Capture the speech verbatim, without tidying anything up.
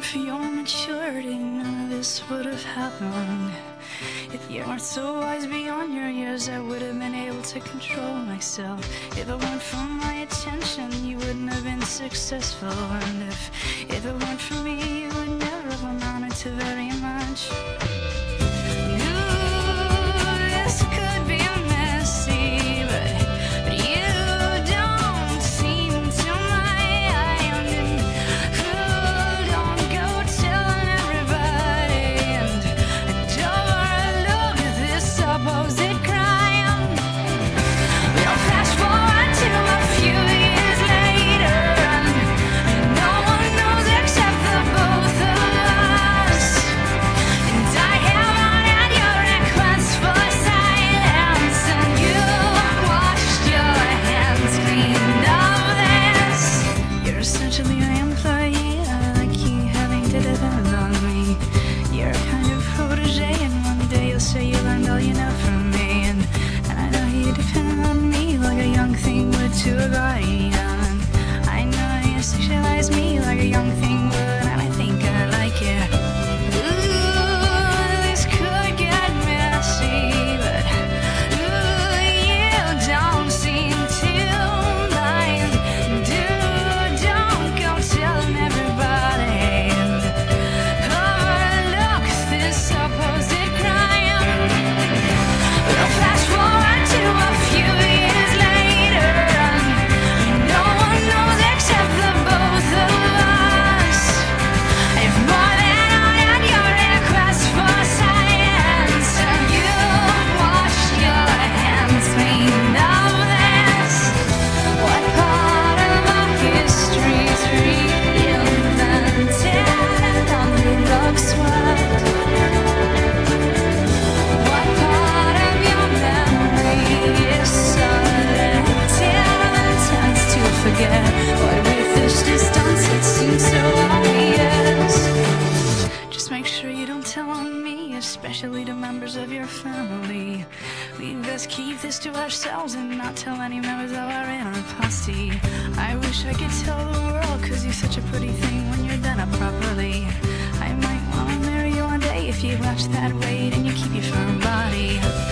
for your maturity, none of this would have happened. If you weren't so wise beyond your years, I would have been able to control myself. If it weren't for my attention, you wouldn't have been successful. And if, if it weren't for me, you would never have amounted to very much. So you learned all you know from me, and, and I know you depend on me like a young thing would to a guardian. I know you sexualize me like a young thing would, and I think I like it. Ooh, this could get messy, but ooh, you don't seem to mind. Dude, don't go telling everybody and overlook this supposed crime. Flash forward to a few years later, and no one knows except the both of us. If more than I had your request for science, and you washed your hands clean of this, what part of our history's reinvented on the rug swept? Forget why with this distance it seems so obvious. Just make sure you don't tell on me, especially to members of your family. We best keep this to ourselves and not tell any members of our inner posse. I wish I could tell the world, cause you're such a pretty thing when you're done up properly. I might wanna marry you one day if you watch that weight and you keep your firm body.